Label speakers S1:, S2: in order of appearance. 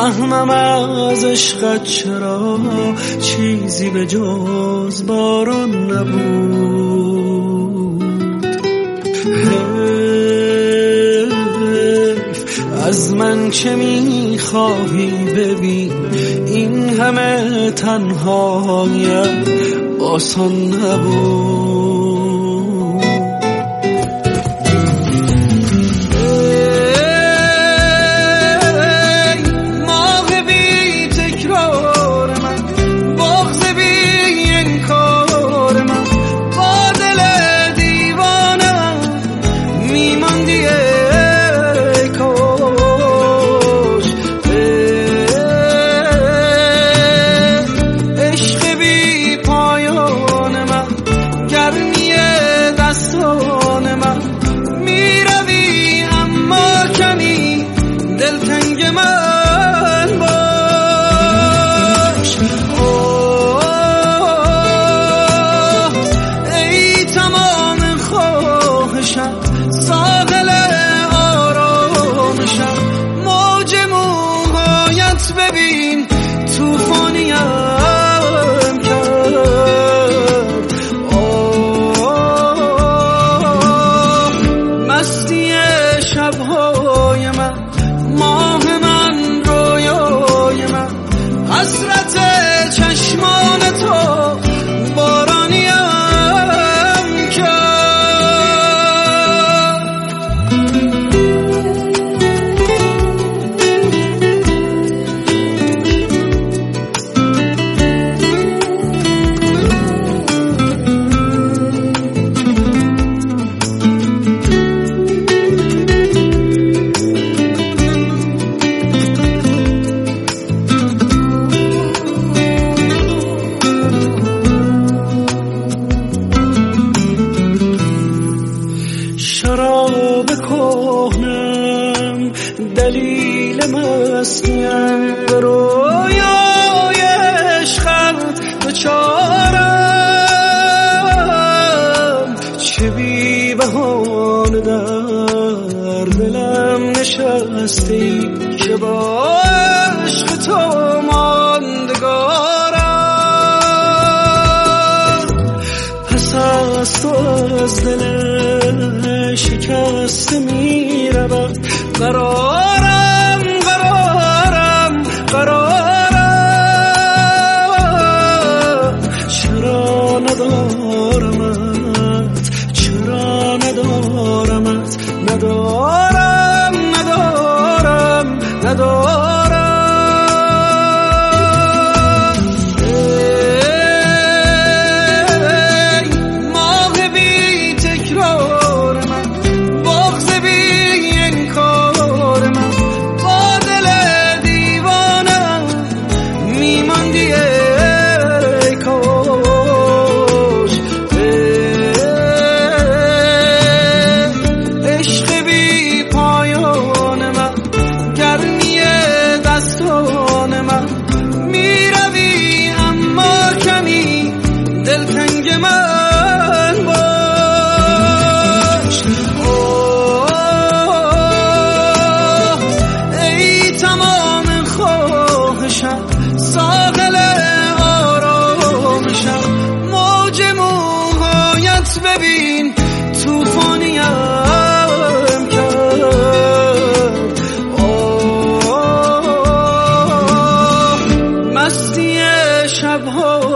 S1: نمیفهمم از عشقت چرا چیزی به جز باران نبود. حیف از من چه میخواهی ببین این همه تنهاییم آسان نبود. ساحل آرامشم موج موهایت ببین توفانیم کرد. مستی شبهای من، ماه من، رویای من، حسرت چشمان تو بارانیم کرد. شراب کهنم دلیل مستیم، به رویای عشقت دچارم. چه بی بهانه در دلم نشستی که با عشق تو ماندگارم. پس از تو از دل شکسته می رود قرارم، قرارم، قرارم. چرا ندارمت، چرا ندارمت، ندارم، ندارم، ندارم. ساحل آرامشم موج موهایت ببین توفانیم کرد. مستی شبها